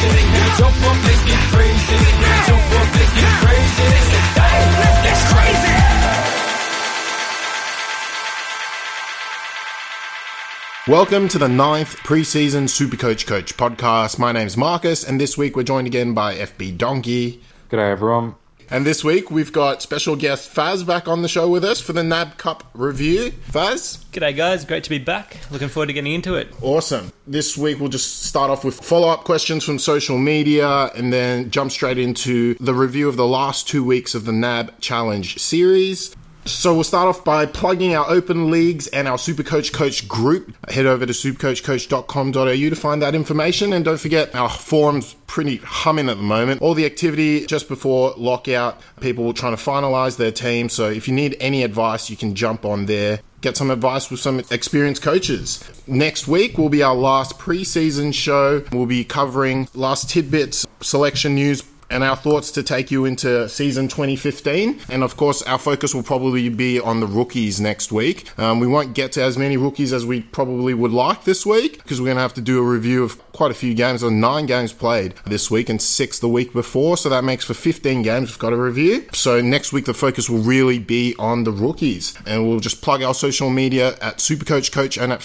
crazy. Jump up, let's get crazy. Jump up, let's get crazy. Hey, let's get crazy. Welcome to the 9th preseason Supercoach Coach podcast. My name's Marcus, and this week we're joined again by FB Donkey. G'day everyone. And this week we've got special guest Faz back on the show with us for the NAB Cup review. Faz? G'day guys, great to be back. Looking forward to getting into it. Awesome. This week we'll just start off with follow-up questions from social media and then jump straight into the review of the last 2 weeks of the NAB Challenge series. So we'll start off by plugging our open leagues and our Supercoach Coach group. Head over to supercoachcoach.com.au to find that information. And don't forget, our forum's pretty humming at the moment. All the activity just before lockout, people trying to finalise their team. So if you need any advice, you can jump on there. Get some advice with some experienced coaches. Next week will be our last preseason show. We'll be covering last tidbits, selection news, and our thoughts to take you into season 2015. And of course, our focus will probably be on the rookies next week. We won't get to as many rookies as we probably would like this week because we're going to have to do a review of quite a few games. There are 9 games played this week and 6 the week before. So that makes for 15 games we've got to review. So next week, the focus will really be on the rookies. And we'll just plug our social media at Supercoach Coach and at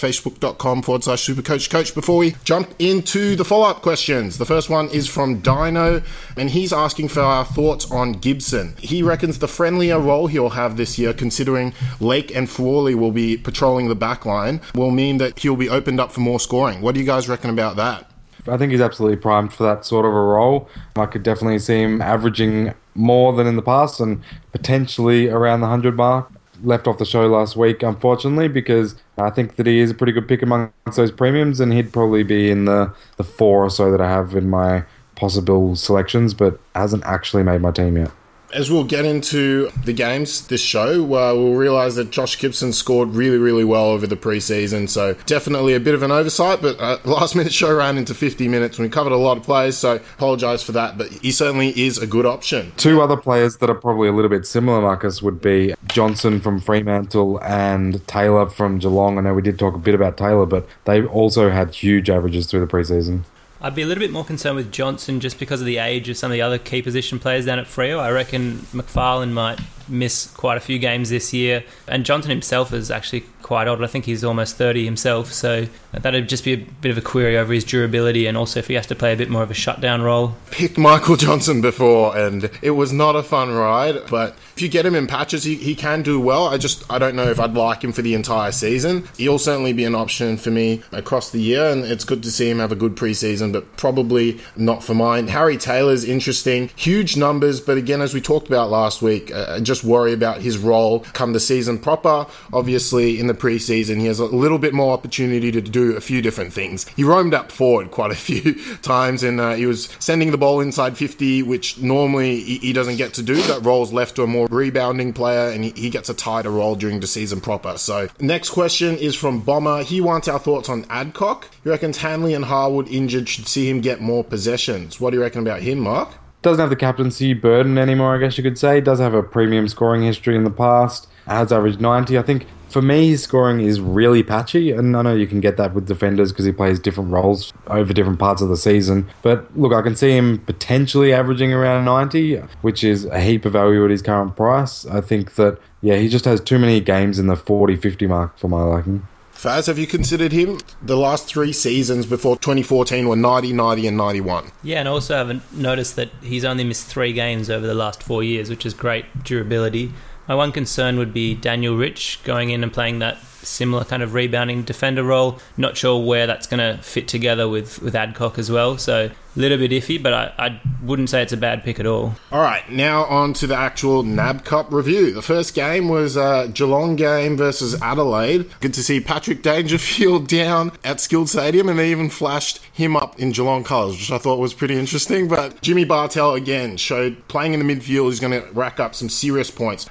facebook.com/SupercoachCoach before we jump into the follow-up questions. The first one is from Dino, and he's asking for our thoughts on Gibson. He reckons the friendlier role he'll have this year, considering Lake and Frawley will be patrolling the back line, will mean that he'll be opened up for more scoring. What do you guys reckon about that? I think he's absolutely primed for that sort of a role. I could definitely see him averaging more than in the past and potentially around the 100 mark. Left off the show last week, unfortunately, because I think that he is a pretty good pick amongst those premiums, and he'd probably be in the 4 or so that I have in my possible selections, but hasn't actually made my team yet. As we'll get into the games this show, we'll realise that Josh Gibson scored really, really well over the preseason, so definitely a bit of an oversight, but last minute show ran into 50 minutes and we covered a lot of players, so apologise for that, but he certainly is a good option. 2 other players that are probably a little bit similar, Marcus, would be Johnson from Fremantle and Taylor from Geelong. I know we did talk a bit about Taylor, but they also had huge averages through the preseason. I'd be a little bit more concerned with Johnson just because of the age of some of the other key position players down at Freo. I reckon McFarlane might miss quite a few games this year, and Johnson himself is actually quite old. I think he's almost 30 himself, so that'd just be a bit of a query over his durability and also if he has to play a bit more of a shutdown role. Picked Michael Johnson before and it was not a fun ride, but if you get him in patches, he can do well. I don't know if I'd like him for the entire season. He'll certainly be an option for me across the year, and it's good to see him have a good preseason, but probably not for mine. Harry Taylor's interesting. Huge numbers, but again, as we talked about last week, just worry about his role come the season proper. Obviously, in the preseason, he has a little bit more opportunity to do a few different things. He roamed up forward quite a few times, and he was sending the ball inside 50, which normally he doesn't get to do. That role's left to a more rebounding player, and he gets a tighter role during the season proper. So, next question is from Bomber. He wants our thoughts on Adcock. He reckons Hanley and Harwood injured should see him get more possessions. What do you reckon about him, Mark? Doesn't have the captaincy burden anymore, I guess you could say. Does have a premium scoring history in the past. Has averaged 90. I think for me, his scoring is really patchy, and I know you can get that with defenders because he plays different roles over different parts of the season. But look, I can see him potentially averaging around 90, which is a heap of value at his current price. I think that, he just has too many games in the 40-50 mark for my liking. Faz, have you considered him? The last 3 seasons before 2014 were 90, 90 and 91. Yeah, and also I've noticed that he's only missed 3 games over the last 4 years, which is great durability. My one concern would be Daniel Rich going in and playing that similar kind of rebounding defender role. Not sure where that's going to fit together with Adcock as well. So a little bit iffy, but I wouldn't say it's a bad pick at all. All right, now on to the actual NAB Cup review. The first game was a Geelong game versus Adelaide. Good to see Patrick Dangerfield down at Skilled Stadium, and they even flashed him up in Geelong colours, which I thought was pretty interesting. But Jimmy Bartel again showed playing in the midfield is going to rack up some serious points,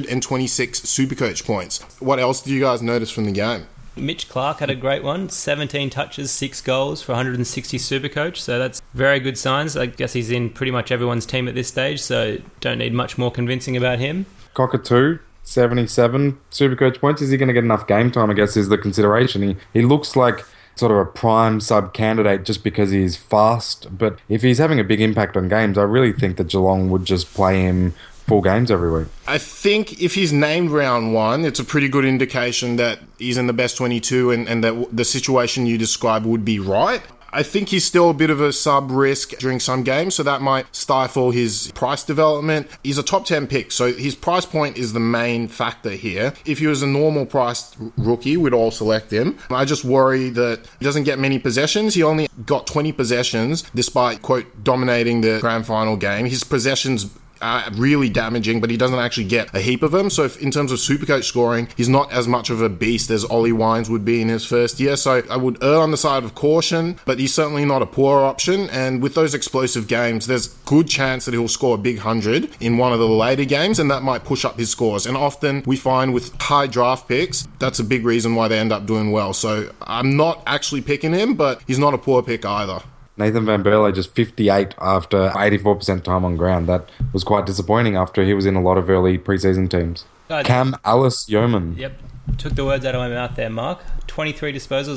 126 Supercoach points. What else do you guys notice from the game? Mitch Clark had a great one, 17 touches, 6 goals for 160 Supercoach, so that's very good signs. I guess he's in pretty much everyone's team at this stage, so don't need much more convincing about him. Cockatoo, 77 Supercoach points. Is he going to get enough game time, I guess, is the consideration. He looks like sort of a prime sub candidate just because he's fast. But if he's having a big impact on games, I really think that Geelong would just play him full games every week. I think if he's named round one, it's a pretty good indication that he's in the best 22 and that the situation you described would be right. I think he's still a bit of a sub-risk during some games, so that might stifle his price development. He's a top 10 pick, so his price point is the main factor here. If he was a normal priced rookie, we'd all select him. I just worry that he doesn't get many possessions. He only got 20 possessions, despite, quote, dominating the grand final game. His possessions are really damaging, but he doesn't actually get a heap of them. So in terms of Supercoach scoring, he's not as much of a beast as Ollie Wines would be in his first year. So I would err on the side of caution, but he's certainly not a poor option. And with those explosive games, there's good chance that he'll score a big 100 in one of the later games, and that might push up his scores. And often we find with high draft picks, that's a big reason why they end up doing well. So I'm not actually picking him, but he's not a poor pick either. Nathan Van Berle just 58 after 84% time on ground. That was quite disappointing after he was in a lot of early preseason teams. Cam Alice Yeoman. Yep. Took the words out of my mouth there, Mark. 23 disposals,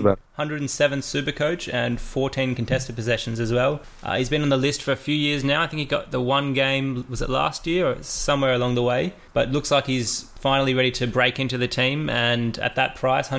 107 Supercoach, and 14 contested possessions as well. He's been on the list for a few years now. I think he got the one game, was it last year or somewhere along the way? But looks like he's finally ready to break into the team, and at that price,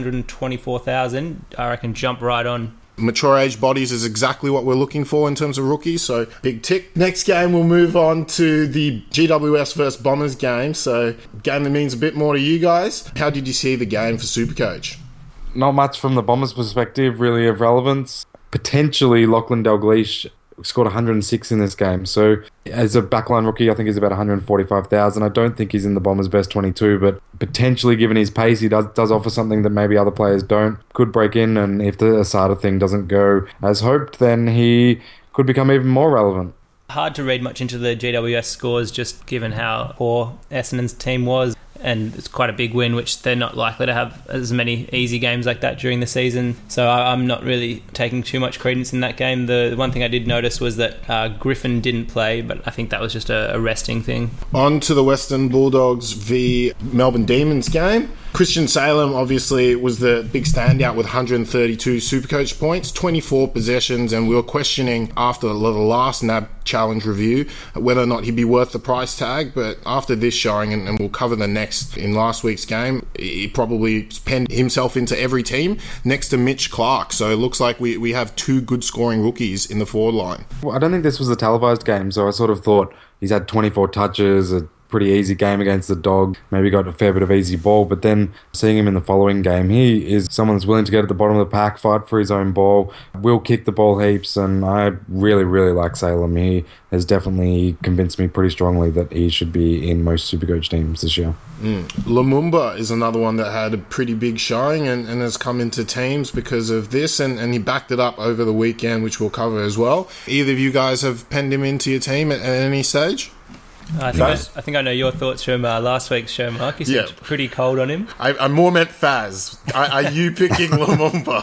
124,000, I reckon jump right on. Mature age bodies is exactly what we're looking for in terms of rookies, so big tick. Next game, we'll move on to the GWS versus Bombers game, so game that means a bit more to you guys. How did you see the game for Supercoach? Not much from the Bombers' perspective, really, of relevance. Potentially, Lachlan Dalglish scored 106 in this game. So as a backline rookie, I think he's about 145,000. I don't think he's in the Bombers' best 22, but potentially given his pace, he does offer something that maybe other players don't. Could break in, and if the Asada thing doesn't go as hoped, then he could become even more relevant. Hard to read much into the GWS scores, just given how poor Essendon's team was. And it's quite a big win, which they're not likely to have as many easy games like that during the season. So I'm not really taking too much credence in that game. The one thing I did notice was that Griffin didn't play, but I think that was just a resting thing. On to the Western Bulldogs v Melbourne Demons game. Christian Salem obviously was the big standout with 132 Supercoach points, 24 possessions, and we were questioning after the last NAB challenge review whether or not he'd be worth the price tag, but after this showing, and we'll cover the next in last week's game, he probably penned himself into every team next to Mitch Clark, so it looks like we have two good scoring rookies in the forward line. Well, I don't think this was a televised game, so I sort of thought he's had 24 touches, a pretty easy game against the Dog, maybe got a fair bit of easy ball, but then seeing him in the following game, he is someone that's willing to get at the bottom of the pack, fight for his own ball, will kick the ball heaps, and I really, really like Salem. He has definitely convinced me pretty strongly that he should be in most Supercoach teams this year. Lumumba is another one that had a pretty big showing and has come into teams because of this, and he backed it up over the weekend, which we'll cover as well. Either of you guys have penned him into your team at any stage? I think I know your thoughts from last week's show, Mark. You seemed pretty cold on him. I more meant Faz. Are you picking Lumumba?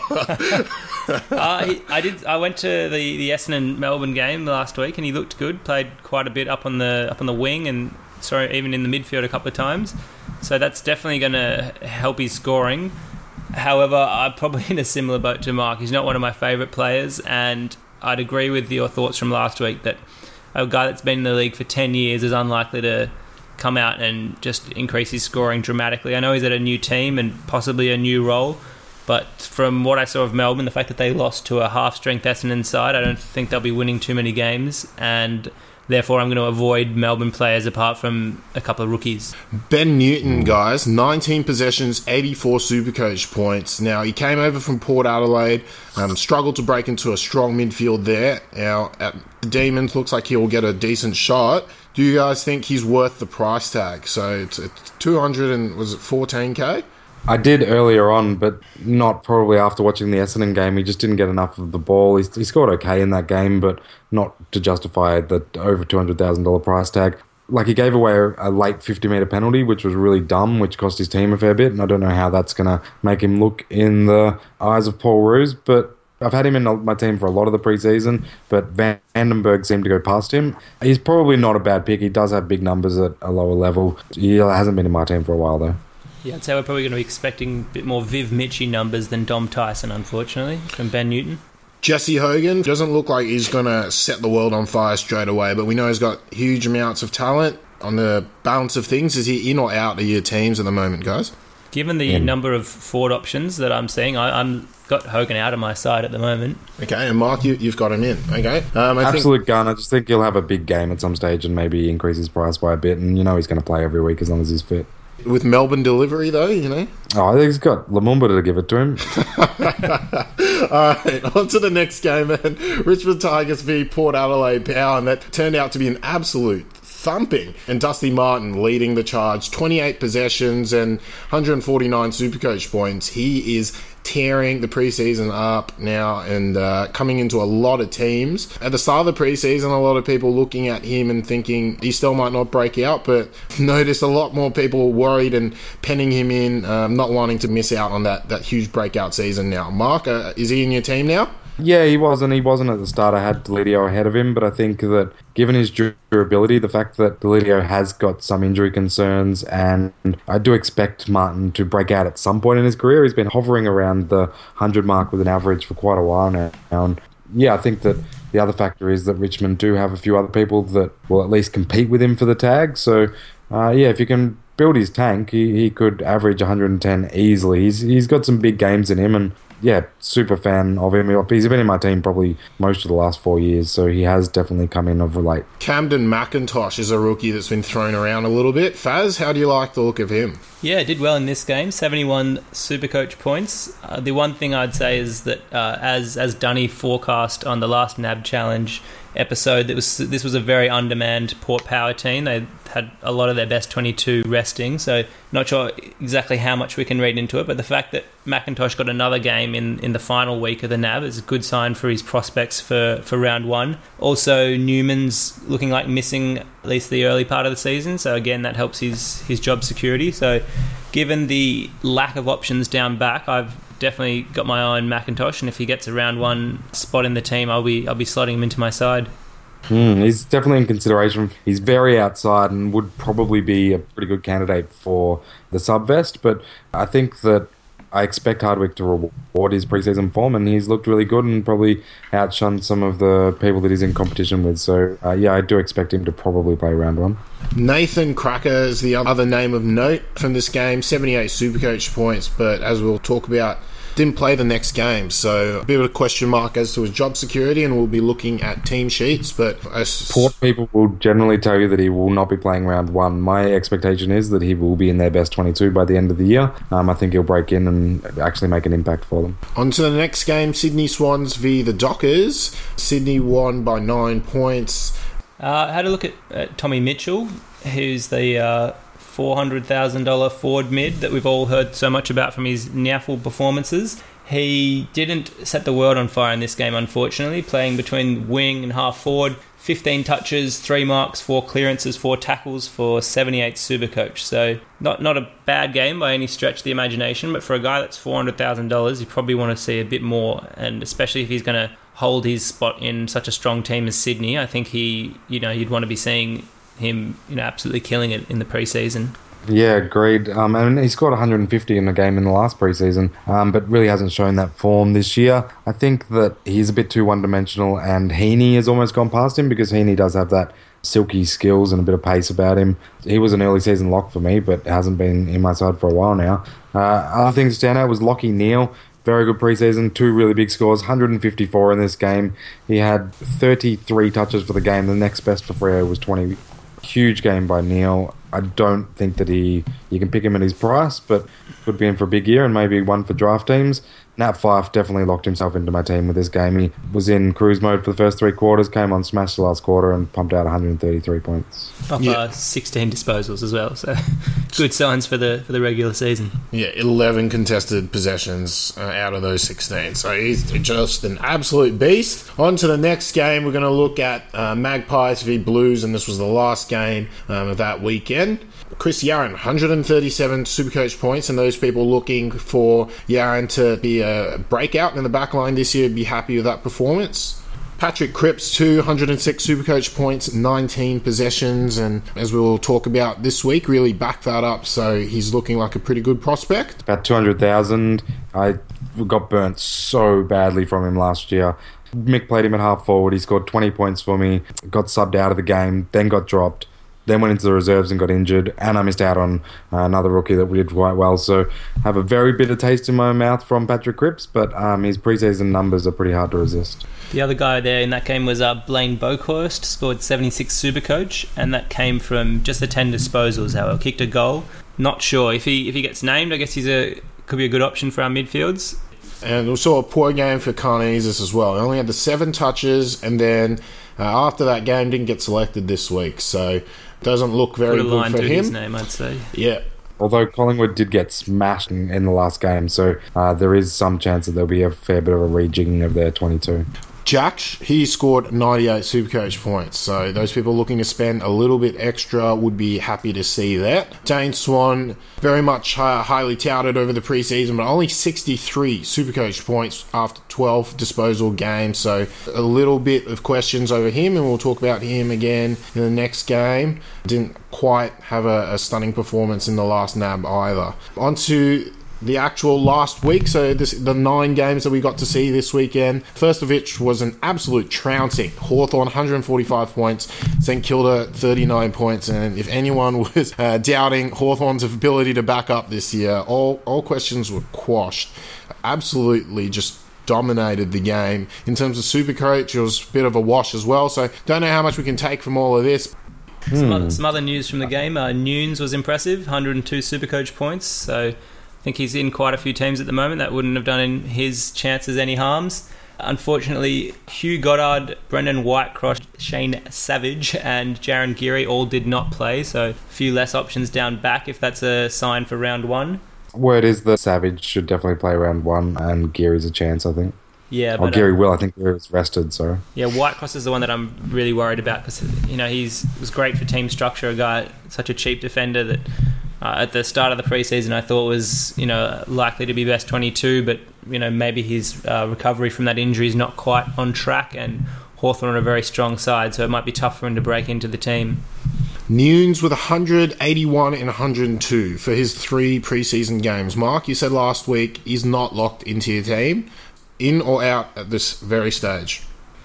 I went to the Essendon Melbourne game last week, and he looked good. Played quite a bit up on the wing, and even in the midfield a couple of times. So that's definitely going to help his scoring. However, I'm probably in a similar boat to Mark. He's not one of my favourite players, and I'd agree with your thoughts from last week that a guy that's been in the league for 10 years is unlikely to come out and just increase his scoring dramatically. I know he's at a new team and possibly a new role, but from what I saw of Melbourne, the fact that they lost to a half-strength Essendon side, I don't think they'll be winning too many games, and therefore I'm going to avoid Melbourne players apart from a couple of rookies. Ben Newton, guys, 19 possessions, 84 Supercoach points. Now, he came over from Port Adelaide, struggled to break into a strong midfield there. Now, at the Demons, looks like he'll get a decent shot. Do you guys think he's worth the price tag? So it's 200 and was it 14k? I did earlier on, but not probably after watching the Essendon game. He just didn't get enough of the ball. He scored okay in that game, but not to justify the over $200,000 price tag. Like, he gave away a late 50-metre penalty, which was really dumb, which cost his team a fair bit, and I don't know how that's going to make him look in the eyes of Paul Roos, but I've had him in my team for a lot of the preseason, but Vandenberg seemed to go past him. He's probably not a bad pick. He does have big numbers at a lower level. He hasn't been in my team for a while, though. Yeah, I'd say we're probably going to be expecting a bit more Viv Mitchie numbers than Dom Tyson, unfortunately, from Ben Newton. Jesse Hogan doesn't look like he's going to set the world on fire straight away, but we know he's got huge amounts of talent. On the balance of things, is he in or out of your teams at the moment, guys? Given the number of forward options that I'm seeing, I'm got Hogan out of my side at the moment. Okay, and Mark, you've got him in. Okay, Absolute gun. I just think he'll have a big game at some stage and maybe increase his price by a bit. And he's going to play every week as long as he's fit. With Melbourne delivery, though, Oh, I think he's got Lumumba to give it to him. All right, on to the next game, man. Richmond Tigers v Port Adelaide Power, and that turned out to be an absolute thumping. And Dusty Martin leading the charge, 28 possessions and 149 Supercoach points. He is tearing the preseason up now and coming into a lot of teams. At the start of the preseason, a lot of people looking at him and thinking he still might not break out, but noticed a lot more people worried and penning him in, not wanting to miss out on that huge breakout season now. Mark, is he in your team now? Yeah, he wasn't at the start. I had Delidio ahead of him, but I think that given his durability, the fact that Delidio has got some injury concerns, and I do expect Martin to break out at some point in his career. He's been hovering around the 100 mark with an average for quite a while now. And yeah, I think that the other factor is that Richmond do have a few other people that will at least compete with him for the tag. So if you can build his tank, he could average 110 easily. He's got some big games in him, and yeah, super fan of him. He's been in my team probably most of the last 4 years, so he has definitely come in of late. Camden McIntosh is a rookie that's been thrown around a little bit. Faz, how do you like the look of him? Yeah, did well in this game, 71 Supercoach points. The one thing I'd say is that as Dunny forecast on the last NAB Challenge episode, this was a very undermanned Port Power team. They had a lot of their best 22 resting, so not sure exactly how much we can read into it, but the fact that McIntosh got another game in the final week of the NAB is a good sign for his prospects for round one. Also, Newman's looking like missing at least the early part of the season, so again, that helps his job security. So given the lack of options down back, I've definitely got my eye on McIntosh, and if he gets a round one spot in the team, I'll be slotting him into my side. He's definitely in consideration. He's very outside and would probably be a pretty good candidate for the sub-vest, but I think that I expect Hardwick to reward his preseason form, and he's looked really good and probably outshone some of the people that he's in competition with. So, I do expect him to probably play round one. Nathan Cracker is the other name of note from this game, 78 Supercoach points, but as we'll talk about, didn't play the next game, so a bit of a question mark as to his job security, and we'll be looking at team sheets. But Port people will generally tell you that he will not be playing round one. My expectation is that he will be in their best 22 by the end of the year. I think he'll break in and actually make an impact for them. On to the next game, Sydney Swans v the Dockers. Sydney won by 9 points. I had a look at Tommy Mitchell, who's the $400,000 forward mid that we've all heard so much about from his NAFL performances. He didn't set the world on fire in this game, unfortunately, playing between wing and half forward. 15 touches, 3 marks, 4 clearances, 4 tackles for 78 Supercoach. So not a bad game by any stretch of the imagination, but for a guy that's $400,000, you probably want to see a bit more, and especially if he's going to hold his spot in such a strong team as Sydney, I think you'd want to be seeing him absolutely killing it in the preseason. Yeah, agreed. And he scored 150 in a game in the last preseason, but really hasn't shown that form this year. I think that he's a bit too one-dimensional, and Heaney has almost gone past him because Heaney does have that silky skills and a bit of pace about him. He was an early season lock for me, but hasn't been in my side for a while now. Other things to stand out was Lachie Neale. Very good preseason, 2 really big scores, 154 in this game. He had 33 touches for the game. The next best for Freo was 20. Huge game by Neale. I don't think that you can pick him at his price, but could be in for a big year and maybe one for draft teams. Nat Fyfe definitely locked himself into my team with this game. He was in cruise mode for the first 3 quarters, came on smash the last quarter and pumped out 133 points. Off 16 disposals as well, so good signs for the regular season. Yeah, 11 contested possessions out of those 16. So he's just an absolute beast. On to the next game, we're going to look at Magpies v Blues, and this was the last game of that weekend. Chris Yarran, 137 Supercoach points, and those people looking for Yarran to be a breakout in the back line this year be happy with that performance. Patrick Cripps, 206 Supercoach points, 19 possessions, and as we will talk about this week, really backed that up, so he's looking like a pretty good prospect. About 200,000. I got burnt so badly from him last year. Mick played him at half forward. He scored 20 points for me, got subbed out of the game, then got dropped, then went into the reserves and got injured, and I missed out on another rookie that did quite well. So I have a very bitter taste in my mouth from Patrick Cripps, but his preseason numbers are pretty hard to resist. The other guy there in that game was Blaine Boakhorst, scored 76 Supercoach, and that came from just the 10 disposals, however, kicked a goal. Not sure. If he gets named, I guess could be a good option for our midfields. And also a poor game for Karnezis as well. He only had the 7 touches, and then after that game didn't get selected this week, so doesn't look very good for him. His name, I'd say. Yeah. Although Collingwood did get smashed in the last game, so there is some chance that there'll be a fair bit of a rejigging of their 22. Jack, he scored 98 Supercoach points, so those people looking to spend a little bit extra would be happy to see that. Dane Swan, very much highly touted over the preseason, but only 63 Supercoach points after 12 disposal games, so a little bit of questions over him, and we'll talk about him again in the next game. Didn't quite have a stunning performance in the last NAB either. On to the actual last week, so the 9 games that we got to see this weekend. First of which was an absolute trouncing. Hawthorn 145 points, St Kilda 39 points, and if anyone was doubting Hawthorn's ability to back up this year, all questions were quashed. Absolutely just dominated the game. In terms of Supercoach, it was a bit of a wash as well, so don't know how much we can take from all of this. Some other news from the game. Nunes was impressive, 102 Supercoach points, so I think he's in quite a few teams at the moment. That wouldn't have done his chances any harms. Unfortunately, Hugh Goddard, Brendan Whitecross, Shane Savage and Jaron Geary all did not play, so a few less options down back if that's a sign for round 1. Word is that Savage should definitely play round 1 and Geary's a chance, I think. Yeah, but Geary will. I think Geary was rested, so... Yeah, Whitecross is the one that I'm really worried about because, he was great for team structure, a guy, such a cheap defender that... at the start of the preseason, I thought was likely to be best 22, but maybe his recovery from that injury is not quite on track, and Hawthorn are a very strong side, so it might be tough for him to break into the team. Nunes with 181 and 102 for his 3 preseason games. Mark, you said last week he's not locked into your team. In or out at this very stage?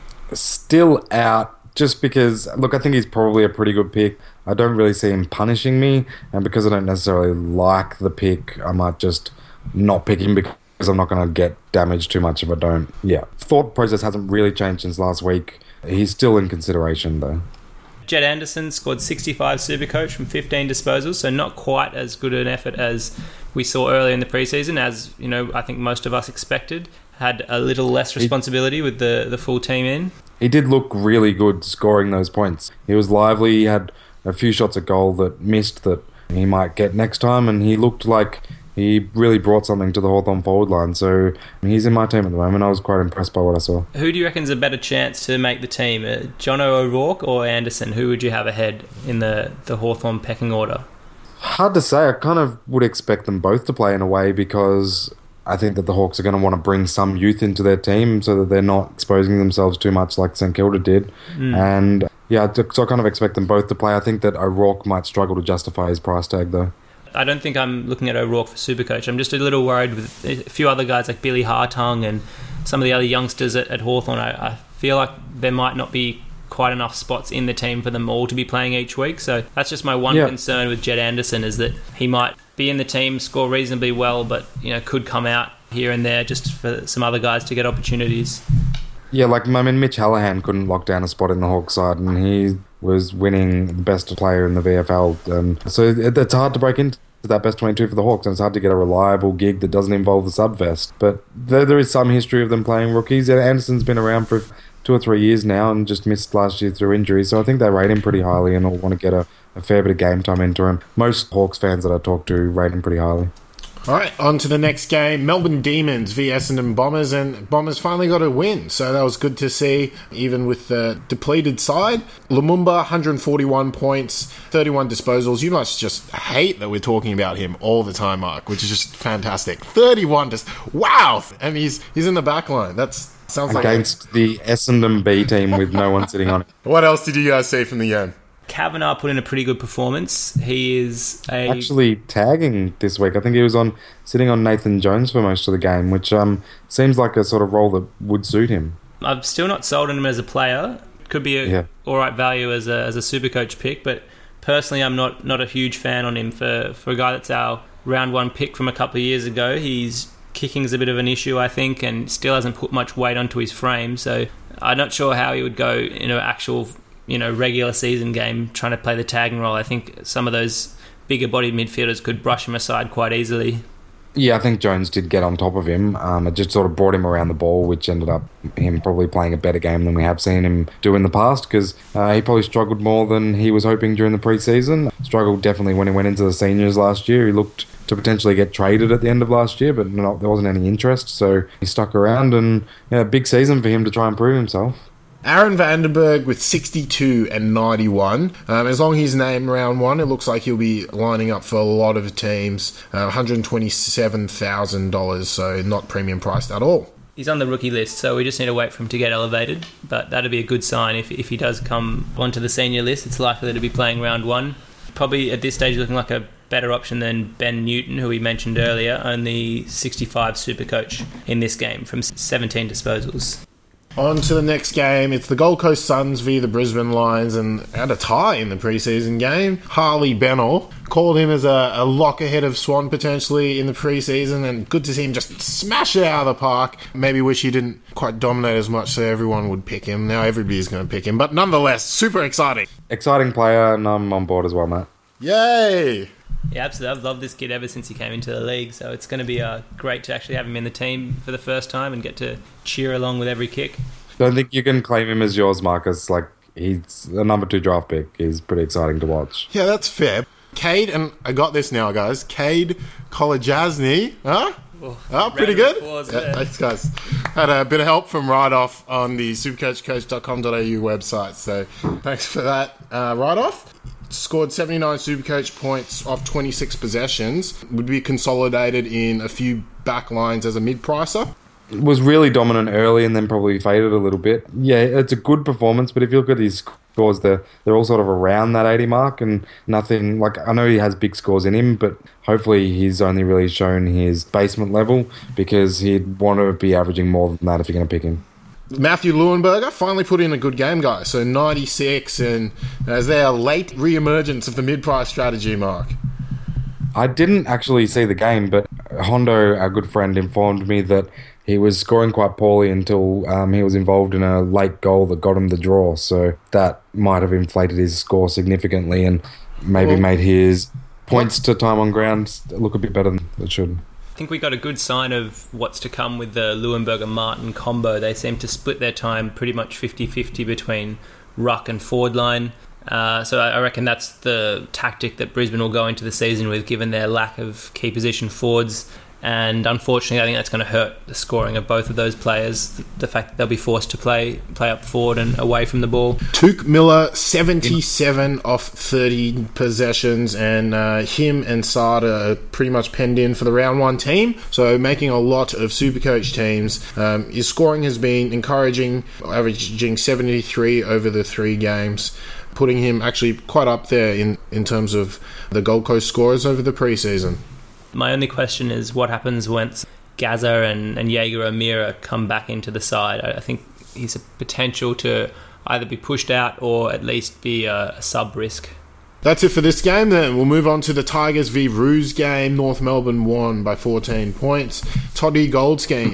Still out. Just because, look, I think he's probably a pretty good pick. I don't really see him punishing me, and because I don't necessarily like the pick, I might just not pick him because I'm not going to get damaged too much if I don't. Yeah. Thought process hasn't really changed since last week. He's still in consideration, though. Jed Anderson scored 65 Supercoach from 15 disposals, so not quite as good an effort as we saw earlier in the preseason, as I think most of us expected. Had a little less responsibility with the full team in. He did look really good scoring those points. He was lively, he had a few shots at goal that missed that he might get next time, and he looked like he really brought something to the Hawthorn forward line. So he's in my team at the moment. I was quite impressed by what I saw. Who do you reckon's a better chance to make the team? Jono O'Rourke or Anderson? Who would you have ahead in the Hawthorn pecking order? Hard to say. I kind of would expect them both to play in a way because I think that the Hawks are going to want to bring some youth into their team so that they're not exposing themselves too much like St Kilda did. And yeah, so I kind of expect them both to play. I think that O'Rourke might struggle to justify his price tag though. I don't think I'm looking at O'Rourke for Supercoach. I'm just a little worried with a few other guys like Billy Hartung and some of the other youngsters at Hawthorn. I feel like there might not be quite enough spots in the team for them all to be playing each week. So that's just my one concern with Jed Anderson, is that he might be in the team, score reasonably well, but could come out here and there just for some other guys to get opportunities. Yeah, Mitch Hallahan couldn't lock down a spot in the Hawks side, and he was winning the best player in the VFL. So it's hard to break into that best 22 for the Hawks, and it's hard to get a reliable gig that doesn't involve the sub-vest. But there is some history of them playing rookies. Anderson's been around for 2 or 3 years now and just missed last year through injury, so I think they rate him pretty highly and will want to get a fair bit of game time into him. Most Hawks fans that I talk to rate him pretty highly. All right, on to the next game. Melbourne Demons v Essendon Bombers, and Bombers finally got a win, so that was good to see, even with the depleted side. Lumumba, 141 points, 31 disposals. You must just hate that we're talking about him all the time, Mark, which is just fantastic. 31, wow! And he's in the back line. That's Sounds like against the Essendon B team with no one sitting on it. What else did you guys see from the game? Kavanagh put in a pretty good performance. He is Actually tagging this week. I think he was sitting on Nathan Jones for most of the game, which seems like a sort of role that would suit him. I'm still not sold on him as a player. Could be all right value as a Supercoach pick, but personally, I'm not a huge fan on him for a guy that's our round one pick from a couple of years ago. His kicking is a bit of an issue, I think, and still hasn't put much weight onto his frame. So I'm not sure how he would go in an actual regular season game trying to play the tagging role. I think some of those bigger bodied midfielders could brush him aside quite easily. Yeah, I think Jones did get on top of him. It just sort of brought him around the ball, which ended up him probably playing a better game than we have seen him do in the past, because he probably struggled more than he was hoping during the pre-season. Struggled definitely when he went into the seniors last year. He looked to potentially get traded at the end of last year, but there wasn't any interest, so he stuck around, and big season for him to try and prove himself. Aaron Vandenberg with 62 and 91. As long as he's named round one, it looks like he'll be lining up for a lot of teams. $127,000, so not premium priced at all. He's on the rookie list, so we just need to wait for him to get elevated. But that'd be a good sign if he does come onto the senior list. It's likely to be playing round one. Probably at this stage looking like a better option than Ben Newton, who we mentioned earlier, only 65 Supercoach in this game from 17 disposals. On to the next game. It's the Gold Coast Suns v the Brisbane Lions, and had a tie in the preseason game. Harley Bennell called him as a lock ahead of Swan potentially in the preseason, and good to see him just smash it out of the park. Maybe wish he didn't quite dominate as much so everyone would pick him. Now everybody's going to pick him, but nonetheless, super exciting. Exciting player, and I'm on board as well, Matt. Yay! Yeah, absolutely. I've loved this kid ever since he came into the league, so it's going to be great to actually have him in the team for the first time and get to cheer along with every kick. Don't think you can claim him as yours, Marcus. He's a number 2 draft pick. He's pretty exciting to watch. Yeah, that's fair. Cade, and I got this now, guys. Cade Kolajasny, huh? Pretty good. Yeah, thanks, guys. Had a bit of help from Write-Off on the supercoachcoach.com.au website, so thanks for that, Write-Off. Scored 79 Supercoach points off 26 possessions. Would be consolidated in a few back lines as a mid-pricer. Was really dominant early and then probably faded a little bit. Yeah, it's a good performance, but if you look at his scores, they're all sort of around that 80 mark, and nothing, I know he has big scores in him, but hopefully he's only really shown his basement level, because he'd want to be averaging more than that if you're going to pick him. Matthew Leuenberger finally put in a good game, guys. So 96, and as their late re-emergence of the mid-price strategy, Mark. I didn't actually see the game, but Hondo, our good friend, informed me that he was scoring quite poorly until he was involved in a late goal that got him the draw. So that might have inflated his score significantly and maybe made his points to time on ground look a bit better than it should. I think we got a good sign of what's to come with the Leuenberger-Martin combo. They seem to split their time pretty much 50-50 between ruck and forward line. So I reckon that's the tactic that Brisbane will go into the season with, given their lack of key position forwards. And unfortunately, I think that's going to hurt the scoring of both of those players. The fact that they'll be forced to play up forward and away from the ball. Tuke Miller, 77 off 30 possessions, and him and Sada are pretty much penned in for the round one team. So making a lot of Supercoach teams. His scoring has been encouraging, averaging 73 over the 3 games, putting him actually quite up there in terms of the Gold Coast scorers over the preseason. My only question is what happens once Gaza and Jaeger O'Meara come back into the side. I think he's a potential to either be pushed out or at least be a sub-risk. That's it for this game then. We'll move on to the Tigers v Roos game. North Melbourne won by 14 points. Toddy Goldstein,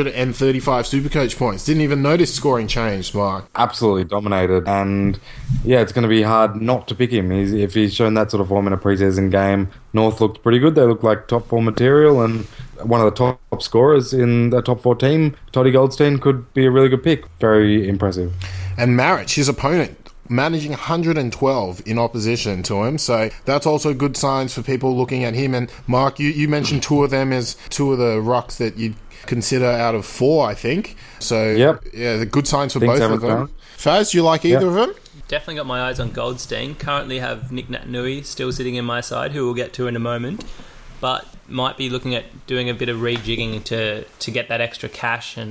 135 Supercoach points. Didn't even notice scoring changed, Mark. Absolutely dominated. And yeah, it's going to be hard not to pick him. If he's shown that sort of form in a preseason game, North looked pretty good. They looked like top 4 material, and one of the top scorers in the top 4 team, Toddy Goldstein, could be a really good pick. Very impressive. And Marich, his opponent, managing 112 in opposition to him, so that's also good signs for people looking at him. And Mark, you mentioned 2 of them as 2 of the rucks that you'd consider out of 4, I think. So yep. Yeah, the good signs for both of them. Down. Faz, do you like either of them? Definitely got my eyes on Goldstein. Currently have Nick Naitanui still sitting in my side, who we'll get to in a moment, but might be looking at doing a bit of rejigging to get that extra cash and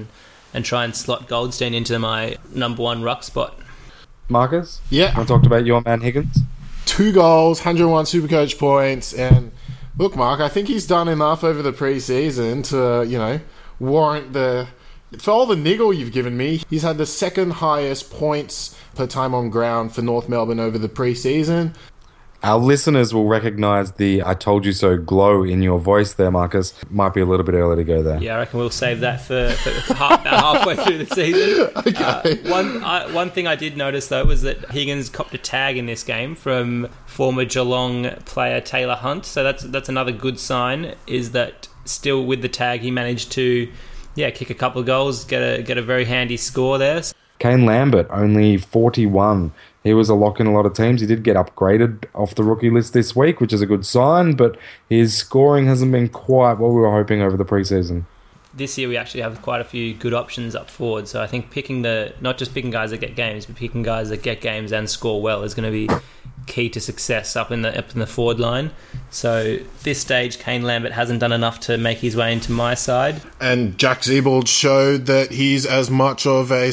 and try and slot Goldstein into my number one ruck spot. Marcus? Yeah. I talked about your man Higgins. 2 goals, 101 Supercoach points, and look, Mark, I think he's done enough over the pre-season to, warrant for all the niggle you've given me. He's had the second highest points per time on ground for North Melbourne over the pre-season. Our listeners will recognise the "I told you so" glow in your voice there, Marcus. Might be a little bit early to go there. Yeah, I reckon we'll save that for about halfway through the season. Okay. One thing I did notice, though, was that Higgins copped a tag in this game from former Geelong player Taylor Hunt. So that's another good sign, is that still with the tag he managed to kick a couple of goals, get a very handy score there. Kane Lambert, only 41. He was a lock in a lot of teams. He did get upgraded off the rookie list this week, which is a good sign, but his scoring hasn't been quite what we were hoping over the preseason. This year we actually have quite a few good options up forward, so I think not just picking guys that get games, but picking guys that get games and score well is going to be key to success up in the forward line. So this stage, Kane Lambert hasn't done enough to make his way into my side. And Jack Zeebold showed that he's as much of a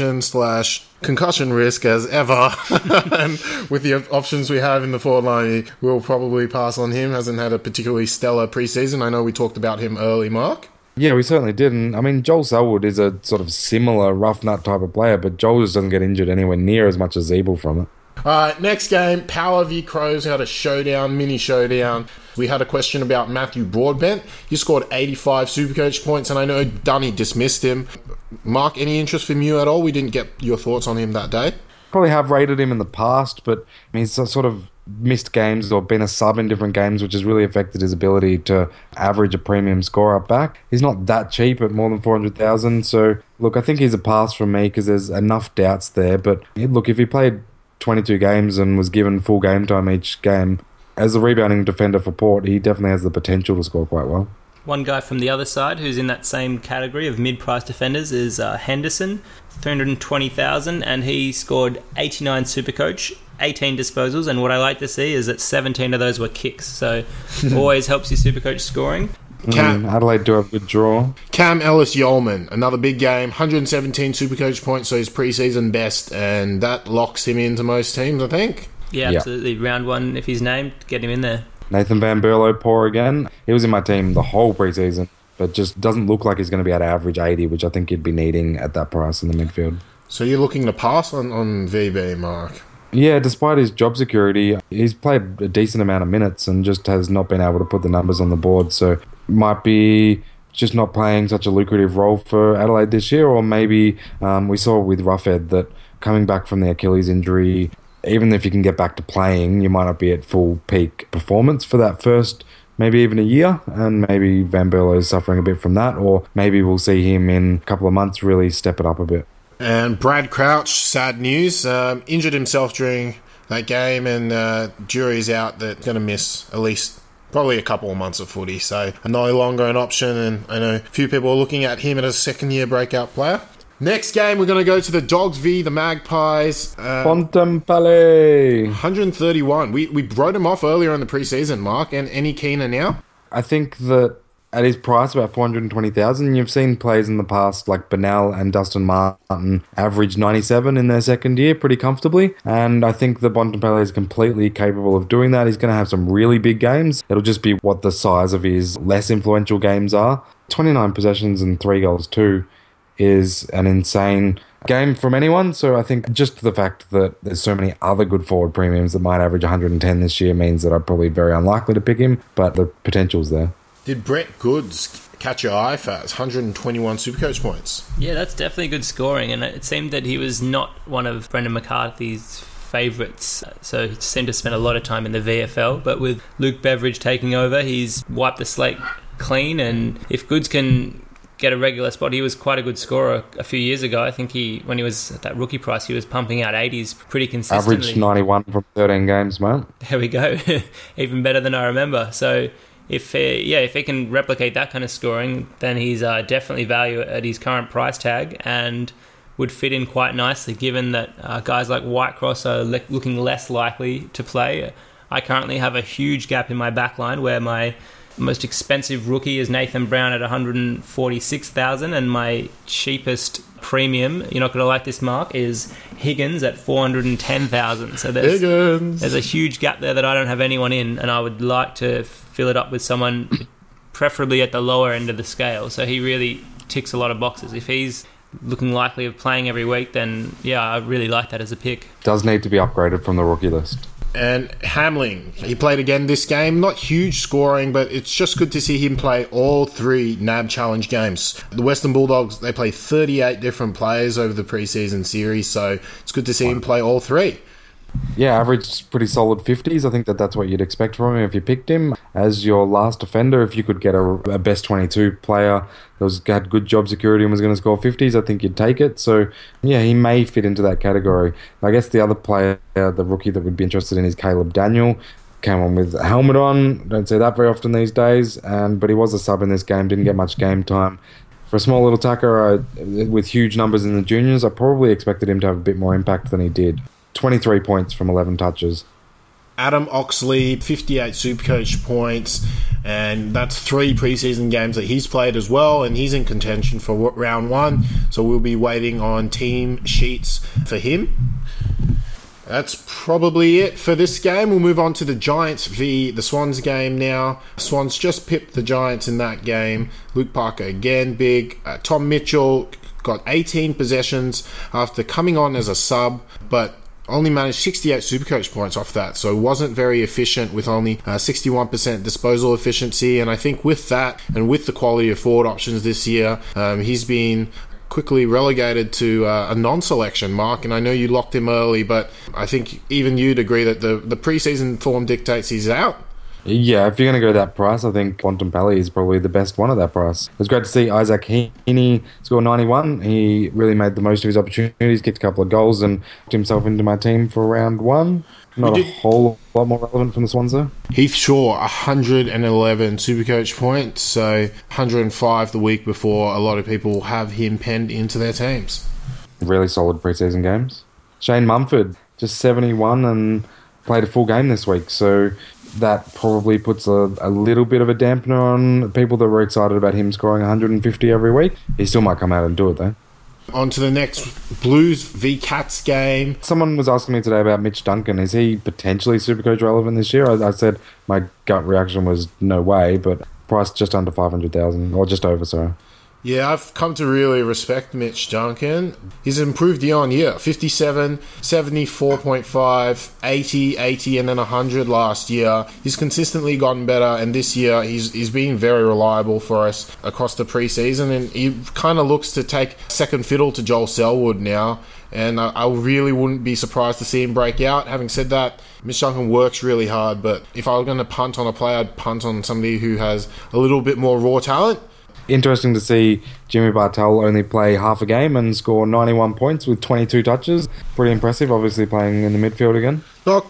suspension/concussion risk as ever. And with the options we have in the forward line, we'll probably pass on him. Hasn't had a particularly stellar preseason. I know we talked about him early, Mark. Yeah, we certainly didn't. I mean, Joel Selwood is a sort of similar rough nut type of player, but Joel just doesn't get injured anywhere near as much as Zeeble from it. Alright, next game, Power v Crows had a mini showdown. We had a question about Matthew Broadbent. He scored 85 Supercoach points, and I know Dunny dismissed him. Mark, any interest from you at all? We didn't get your thoughts on him that day. Probably have rated him in the past, but he's sort of missed games or been a sub in different games, which has really affected his ability to average a premium score up back. He's not that cheap at more than 400,000, so look, I think he's a pass from me because there's enough doubts there, but look, if he played 22 games and was given full game time each game, as a rebounding defender for Port, he definitely has the potential to score quite well. One guy from the other side who's in that same category of mid-price defenders is Henderson, 320,000, and he scored 89 Supercoach, 18 disposals, and what I like to see is that 17 of those were kicks, so always helps your Supercoach scoring. Adelaide do have a good draw. Cam Ellis-Yeoman, another big game, 117 Supercoach points, so his preseason best, and that locks him into most teams, I think. Yeah, absolutely. Round one, if he's named, get him in there. Nathan Van Berlo, poor again. He was in my team the whole preseason, but just doesn't look like he's going to be able to average 80, which I think he'd be needing at that price in the midfield. So you're looking to pass on VB, Mark? Yeah, despite his job security, he's played a decent amount of minutes and just has not been able to put the numbers on the board, so might be just not playing such a lucrative role for Adelaide this year, or maybe we saw with Roughhead that coming back from the Achilles injury, even if you can get back to playing, you might not be at full peak performance for that first maybe even a year, and maybe Van Berlo is suffering a bit from that, or maybe we'll see him in a couple of months really step it up a bit. And Brad Crouch, sad news, injured himself during that game, and jury's out that going to miss at least probably a couple of months of footy, so no longer an option, and I know a few people are looking at him as a second-year breakout player. Next game, we're going to go to the Dogs v the Magpies. Bontempelli. 131. We wrote him off earlier in the preseason, Mark, and any keener now? I think that at his price, about 420,000, you've seen players in the past like Bernal and Dustin Martin average 97 in their second year pretty comfortably, and I think that Bontempelli is completely capable of doing that. He's going to have some really big games. It'll just be what the size of his less influential games are. 29 possessions and 3 goals too is an insane game from anyone, so I think just the fact that there's so many other good forward premiums that might average 110 this year means that I'm probably very unlikely to pick him, but the potential's there. Did Brett Goods catch your eye, Faz? 121 Supercoach points. Yeah, that's definitely good scoring, and it seemed that he was not one of Brendan McCarthy's favourites, so he seemed to spend a lot of time in the VFL, but with Luke Beveridge taking over, he's wiped the slate clean, and if Goods can get a regular spot, he was quite a good scorer a few years ago. I think when he was at that rookie price, he was pumping out 80s pretty consistently. Averaged 91 from 13 games, mate. There we go. Even better than I remember. So if he can replicate that kind of scoring, then he's definitely value at his current price tag and would fit in quite nicely, given that guys like Whitecross are looking less likely to play. I currently have a huge gap in my backline where my most expensive rookie is Nathan Brown at 146,000, and my cheapest premium, you're not going to like this, Mark, is Higgins at 410,000. So there's a huge gap there that I don't have anyone in, and I would like to fill it up with someone preferably at the lower end of the scale. So he really ticks a lot of boxes. If he's looking likely of playing every week, then yeah, I really like that as a pick. Does need to be upgraded from the rookie list. And Hamling, he played again this game. Not huge scoring, but it's just good to see him play all 3 NAB Challenge games. The Western Bulldogs, they play 38 different players over the preseason series, so it's good to see him play all 3. Yeah, averaged pretty solid 50s. I think that's what you'd expect from him if you picked him. As your last defender, if you could get a best 22 player that had good job security and was going to score 50s, I think you'd take it. So, yeah, he may fit into that category. I guess the other player, the rookie that we'd be interested in is Caleb Daniel. Came on with a helmet on. Don't see that very often these days. But he was a sub in this game, didn't get much game time. For a small little tacker with huge numbers in the juniors, I probably expected him to have a bit more impact than he did. 23 points from 11 touches. Adam Oxley, 58 Supercoach points, and that's 3 preseason games that he's played as well, and he's in contention for round 1, so we'll be waiting on team sheets for him. That's probably it for this game. We'll move on to the Giants v the Swans game now. Swans just pipped the Giants in that game. Luke Parker again big. Tom Mitchell got 18 possessions after coming on as a sub, but only managed 68 Supercoach points off that, so wasn't very efficient with only 61% disposal efficiency. And I think with that, and with the quality of forward options this year, he's been quickly relegated to a non-selection, Mark, and I know you locked him early, but I think even you'd agree that the preseason form dictates he's out. Yeah, if you're going to go that price, I think Bontempelli is probably the best one at that price. It was great to see Isaac Heaney score 91. He really made the most of his opportunities, kicked a couple of goals, and put himself into my team for round 1. Not a whole lot more relevant from the Swans, though. Heath Shaw, 111 Supercoach points, so 105 the week before. A lot of people have him penned into their teams. Really solid preseason games. Shane Mumford, just 71 and played a full game this week, so that probably puts a little bit of a dampener on people that were excited about him scoring 150 every week. He still might come out and do it, though. On to the next Blues v Cats game. Someone was asking me today about Mitch Duncan. Is he potentially Supercoach relevant this year? I said my gut reaction was no way, but priced just under 500,000, or just over, sorry. Yeah, I've come to really respect Mitch Duncan. He's improved year on year. 57, 74.5, 80, 80, and then 100 last year. He's consistently gotten better, and this year he's been very reliable for us across the preseason, and he kind of looks to take second fiddle to Joel Selwood now, and I really wouldn't be surprised to see him break out. Having said that, Mitch Duncan works really hard, but if I were going to punt on a player, I'd punt on somebody who has a little bit more raw talent. Interesting to see Jimmy Bartel only play half a game and score 91 points with 22 touches. Pretty impressive, obviously playing in the midfield again. Lock.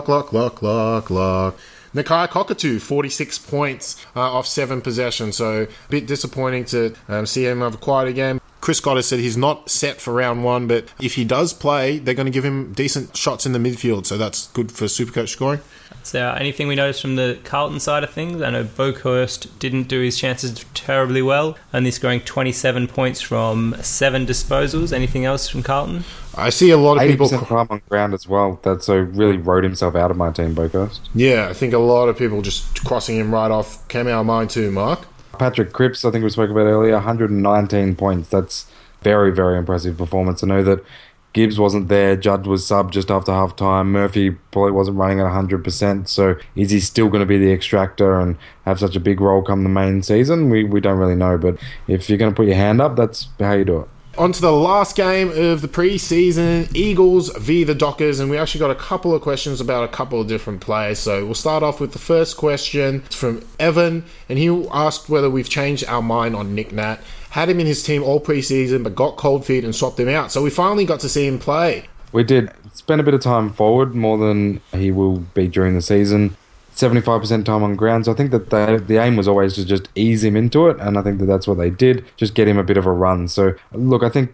Nakai Cockatoo, 46 points off 7 possessions, so a bit disappointing to see him have a quiet game. Chris Scott has said he's not set for round 1, but if he does play, they're going to give him decent shots in the midfield, so that's good for Supercoach scoring. So anything we noticed from the Carlton side of things? I know Boakhurst didn't do his chances terribly well, only scoring 27 points from 7 disposals. Anything else from Carlton? I see a lot of 80% people... 80% time on ground as well. That so really wrote himself out of my team, Boakhurst. Yeah, I think a lot of people just crossing him right off came out of mine too, Mark. Patrick Cripps, I think we spoke about earlier, 119 points. That's very, very impressive performance. I know that Gibbs wasn't there. Judd was sub just after half time. Murphy probably wasn't running at 100%. So is he still going to be the extractor and have such a big role come the main season? We don't really know. But if you're going to put your hand up, that's how you do it. On to the last game of the preseason, Eagles v the Dockers, and we actually got a couple of questions about a couple of different players. So we'll start off with the first question. It's from Evan, and he asked whether we've changed our mind on Nick Nat. Had him in his team all preseason, but got cold feet and swapped him out. So we finally got to see him play. We did spend a bit of time forward, more than he will be during the season. 75% time on ground. So I think that the aim was always to just ease him into it, and I think that that's what they did, just get him a bit of a run. So look, I think that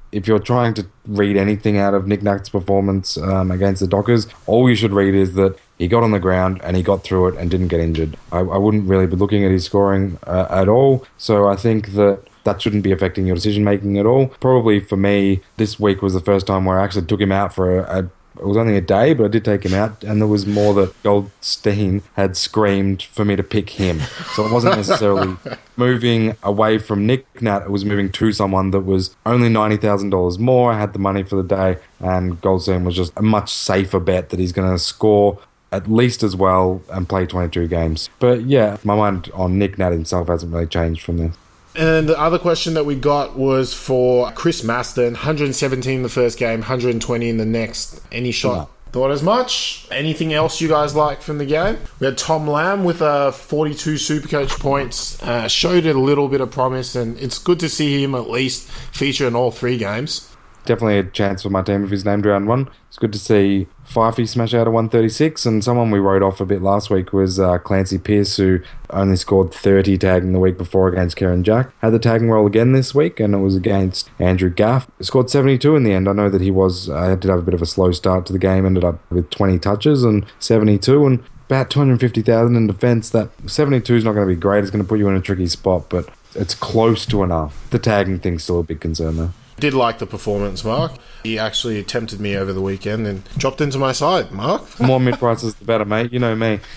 if you're trying to read anything out of Nick Nat's performance against the Dockers, all you should read is that he got on the ground and he got through it and didn't get injured. I wouldn't really be looking at his scoring at all. So I think that shouldn't be affecting your decision-making at all. Probably for me, this week was the first time where I actually took him out for it was only a day, but I did take him out, and there was more that Goldstein had screamed for me to pick him. So it wasn't necessarily moving away from Nick Nat, it was moving to someone that was only $90,000 more. I had the money for the day, and Goldstein was just a much safer bet that he's going to score at least as well and play 22 games. But yeah, my mind on Nick Nat himself hasn't really changed from there. And the other question that we got was for Chris Maston. 117 in the first game, 120 in the next. Any shot? No. Thought as much? Anything else you guys like from the game? We had Tom Lamb with 42 Supercoach points. Showed a little bit of promise, and it's good to see him at least feature in all 3 games. Definitely a chance for my team if he's named round 1. It's good to see Fifey smash out a 136, and someone we wrote off a bit last week was Clancy Pearce, who only scored 30 tagging the week before against Karen Jack. Had the tagging role again this week, and it was against Andrew Gaff. Scored 72 in the end. I know that he did have a bit of a slow start to the game, ended up with 20 touches and 72, and about 250,000 in defence. That 72 is not going to be great. It's going to put you in a tricky spot, but it's close to enough. The tagging thing's still a big concern, though. Did like the performance, Mark. He actually tempted me over the weekend and dropped into my side, Mark. The more mid-prices, the better, mate. You know me.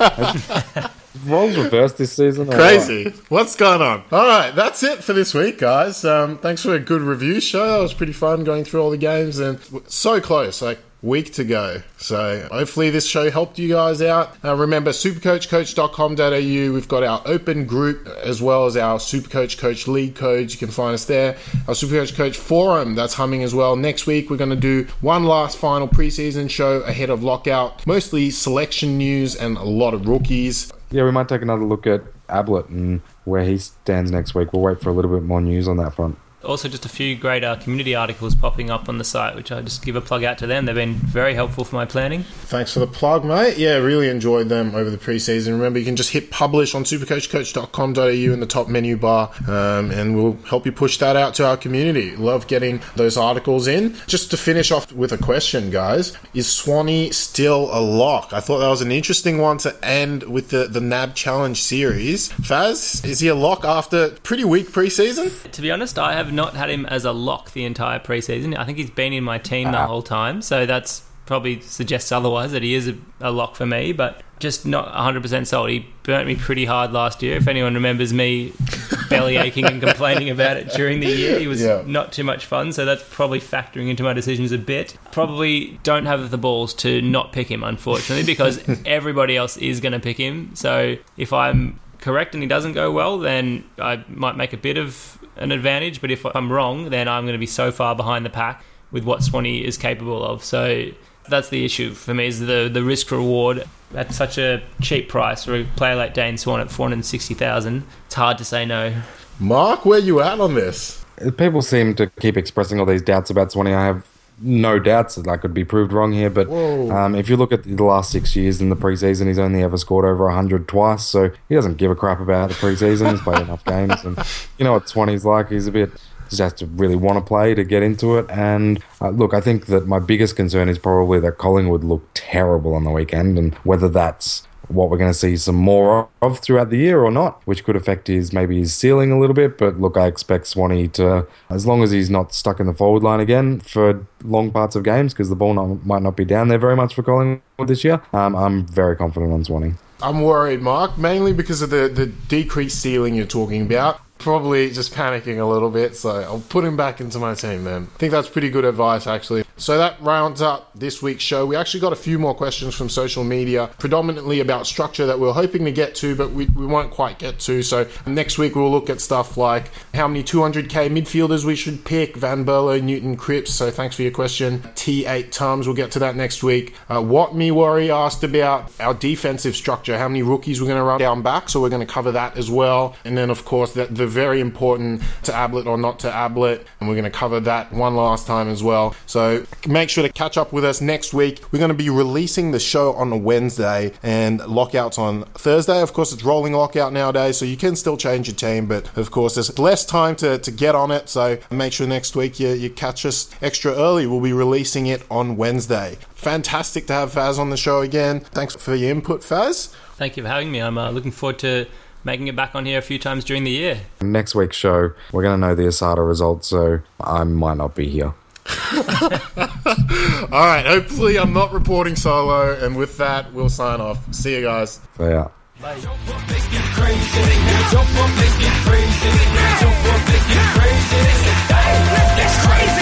Roles reversed this season. Crazy. What's going on? All right, that's it for this week, guys. Thanks for a good review show. It was pretty fun going through all the games, and so close, like week to go. So hopefully this show helped you guys out. Remember, supercoachcoach.com.au. We've got our open group as well as our Supercoach Coach League codes. You can find us there. Our Supercoach Coach forum, that's humming as well. Next week, we're going to do one last final preseason show ahead of lockout. Mostly selection news and a lot of rookies. Yeah, we might take another look at Ablett and where he stands next week. We'll wait for a little bit more news on that front. Also, just a few great community articles popping up on the site, which I just give a plug out to them. They've been very helpful for my planning. Thanks for the plug, mate. Yeah, really enjoyed them over the preseason. Remember, you can just hit publish on supercoachcoach.com.au in the top menu bar, and we'll help you push that out to our community. Love getting those articles in. Just to finish off with a question, guys, is Swanee still a lock? I thought that was an interesting one to end with the NAB Challenge series. Faz, is he a lock after pretty weak preseason? To be honest, I have not had him as a lock the entire preseason. I think he's been in my team the whole time, so that's probably suggests otherwise, that he is a lock for me, but just not 100% sold. He burnt me pretty hard last year. If anyone remembers me belly aching and complaining about it during the year, he was not too much fun, so that's probably factoring into my decisions a bit. Probably don't have the balls to not pick him, unfortunately, because everybody else is going to pick him. So if I'm correct and he doesn't go well, then I might make a bit of an advantage, but if I'm wrong, then I'm going to be so far behind the pack with what Swanee is capable of. So that's the issue for me, is the risk reward at such a cheap price for a player like Dane Swan at 460,000. It's hard to say no. Mark, where you at on this? People seem to keep expressing all these doubts about Swanee. I have no doubts that I could be proved wrong here, but if you look at the last 6 years in the preseason, he's only ever scored over 100 twice, so he doesn't give a crap about the preseason. He's played enough games, and you know what Swanee's like. He's just has to really want to play to get into it. And look, I think that my biggest concern is probably that Collingwood looked terrible on the weekend, and whether that's what we're going to see some more of throughout the year or not, which could affect his ceiling a little bit. But look, I expect Swanee to, as long as he's not stuck in the forward line again for long parts of games, because the ball might not be down there very much for Collingwood this year, I'm very confident on Swanee. I'm worried, Mark, mainly because of the decreased ceiling you're talking about. Probably just panicking a little bit, so I'll put him back into my team then. I think that's pretty good advice, actually. So that rounds up this week's show. We actually got a few more questions from social media, predominantly about structure that we were hoping to get to, but we won't quite get to. So next week we'll look at stuff like how many 200k midfielders we should pick, Van Berlo, Newton, Cripps. So thanks for your question. T8 Tums, we'll get to that next week. What Me Worry asked about our defensive structure, how many rookies we're going to run down back, so we're going to cover that as well. And then, of course, the very important to Ablett or not to Ablett, and we're going to cover that one last time as well. So make sure to catch up with us next week. We're going to be releasing the show on a Wednesday and lockouts on Thursday. Of course, it's rolling lockout nowadays, so you can still change your team, but of course there's less time to get on it, so make sure next week you catch us extra early. We'll be releasing it on Wednesday. Fantastic to have Faz on the show again. Thanks for your input, Faz. Thank you for having me. I'm looking forward to making it back on here a few times during the year. Next week's show, we're going to know the ASADA results, so I might not be here. Alright, hopefully I'm not reporting solo, and with that, we'll sign off. See you guys. So yeah. Jump up, let's get crazy. Jump up, let's get crazy. Jump up, let's get crazy. Let's get crazy.